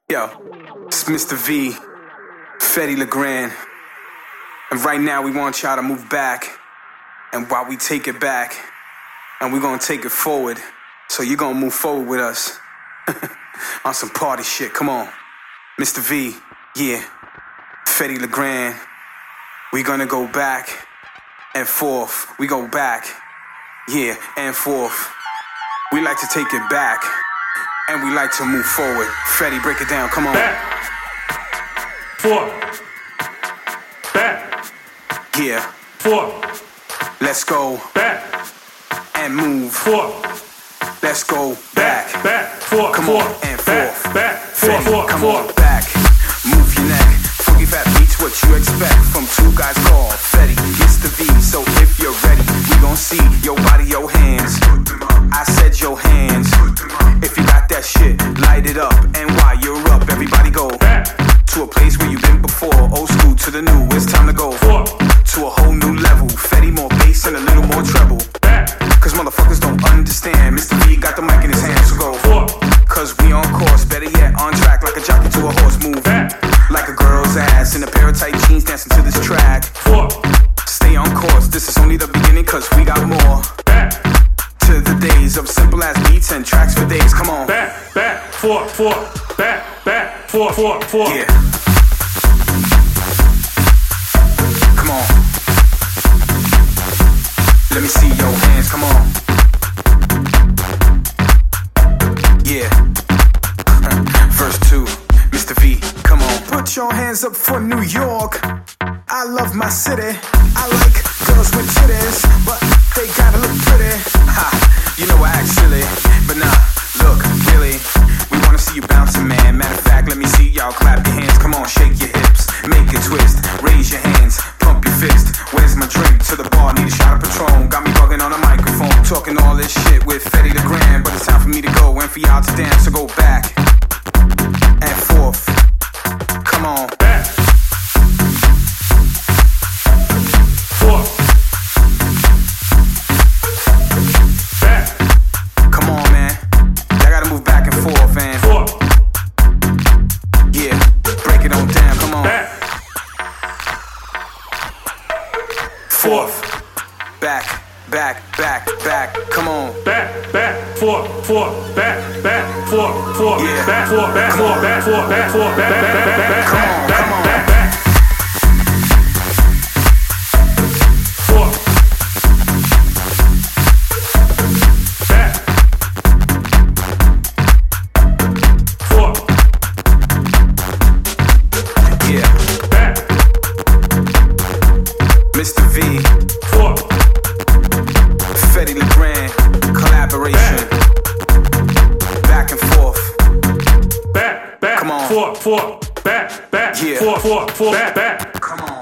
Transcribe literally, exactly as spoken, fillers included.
Yo, it's Mister V, Fetty LeGrand, and right now we want y'all to move back, and while we take it back, and we're gonna take it forward, so you're gonna move forward with us, on some party shit, come on. Mister V, yeah, Fetty LeGrand, we gonna go back and forth, we go back, yeah, and forth. We like to take it back, and we like to move forward. Fetty, break it down, come on. Back, forth, back, yeah, forth, let's go, back, and move, forth, let's go, back, back, back, forth, come forth, on, and back, forth. back, forth, Fetty, forth, come forth. on, back, move your neck. Funky fat beats, what you expect from two guys called Fetty, Mister V. So if you're ready, we gon' see your body, your hands. I said your hands. If you got that shit, light it up. And while you're up, everybody go Back to a place where you've been before. Old school to the new, it's time to go forth, to a whole new level. Fetty, more bass and a little more treble. back, Cause motherfuckers don't understand. Mister V got the mic in his hands, so go forth, Cause we on course, better yet on track. Like a jockey to a horse, move back, like a girl's ass in a pair of tight jeans, dancing to this track. forth, Stay on course, this is only the beginning, cause we got more. back, To the days of simple ass beats and tracks for days, come on. back, back, forth, forth, back, back, forth, forth, forth. Yeah. Come on. Let me see your hands, come on. Yeah. Verse two, Mister V, come on. Put your hands up for New York. I love my city. I like girls with titties, but they gotta look pretty. Ha, you know I act silly, but nah, look, really, we wanna see you bouncing, man. Matter of fact, let me see y'all clap your hands. Come on, shake your hips, make it twist, raise your hands, pump your fist. Where's my drink? To the bar, need a shot of Patron. Got me bugging on a microphone, talking all this shit with Fetty LeGrand. But it's time for me to go and for y'all to dance, so go back and forth. Come on. Back, forth, back, Come on, man. Y'all gotta move back and forth, man. forth, Yeah, break it on down, come on. back, forth, Back, back, back, back, come on. back, back, forth, forth, back, back, forth, forth, Yeah. back, forth, back, Come forth, on. back, forth, back, forth, back, back, back, back, back, Come on, back, come on. back, back, forth, back, forth, Yeah, back, Mister V, forth, Fetty LeGrand, collaboration. Back and forth. back, back, Come on. forth, forth, back, back, Yeah. forth, forth, forth, back, back. Come on.